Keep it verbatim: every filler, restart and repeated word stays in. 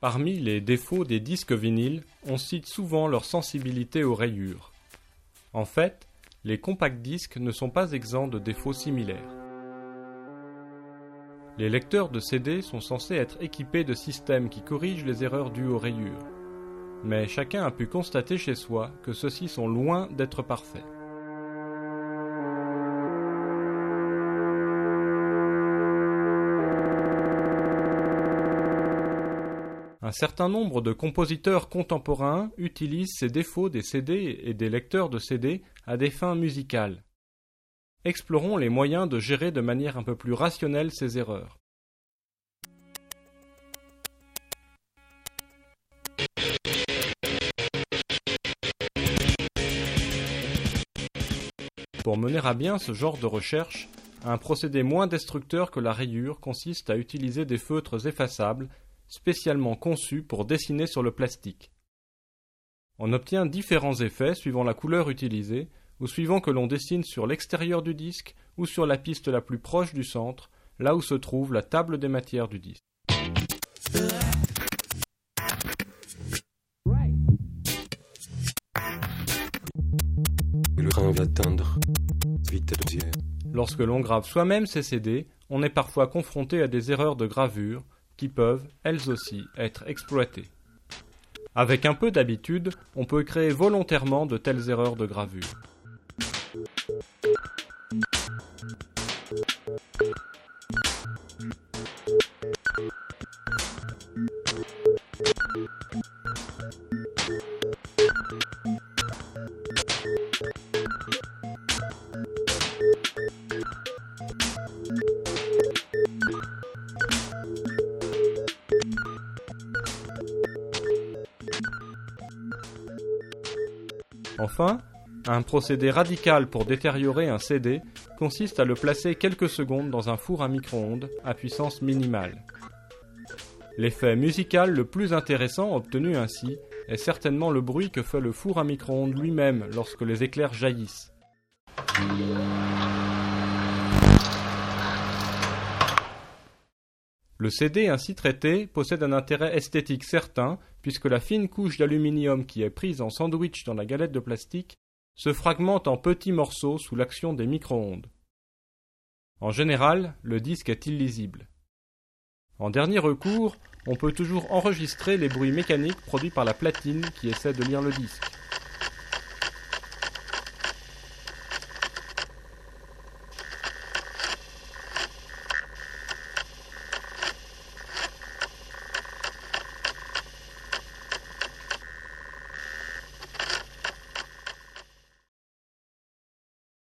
Parmi les défauts des disques vinyles, on cite souvent leur sensibilité aux rayures. En fait, les compact disques ne sont pas exempts de défauts similaires. Les lecteurs de C D sont censés être équipés de systèmes qui corrigent les erreurs dues aux rayures. Mais chacun a pu constater chez soi que ceux-ci sont loin d'être parfaits. Un certain nombre de compositeurs contemporains utilisent ces défauts des C D et des lecteurs de C D à des fins musicales. Explorons les moyens de gérer de manière un peu plus rationnelle ces erreurs. Pour mener à bien ce genre de recherche, un procédé moins destructeur que la rayure consiste à utiliser des feutres effaçables spécialement conçus pour dessiner sur le plastique. On obtient différents effets suivant la couleur utilisée ou suivant que l'on dessine sur l'extérieur du disque ou sur la piste la plus proche du centre, là où se trouve la table des matières du disque. Le train va atteindre vitesse de tir. Lorsque l'on grave soi-même ces C D, on est parfois confronté à des erreurs de gravure qui peuvent, elles aussi, être exploitées. Avec un peu d'habitude, on peut créer volontairement de telles erreurs de gravure. Enfin, un procédé radical pour détériorer un C D consiste à le placer quelques secondes dans un four à micro-ondes à puissance minimale. L'effet musical le plus intéressant obtenu ainsi est certainement le bruit que fait le four à micro-ondes lui-même lorsque les éclairs jaillissent. Le C D ainsi traité possède un intérêt esthétique certain puisque la fine couche d'aluminium qui est prise en sandwich dans la galette de plastique se fragmente en petits morceaux sous l'action des micro-ondes. En général, le disque est illisible. En dernier recours, on peut toujours enregistrer les bruits mécaniques produits par la platine qui essaie de lire le disque.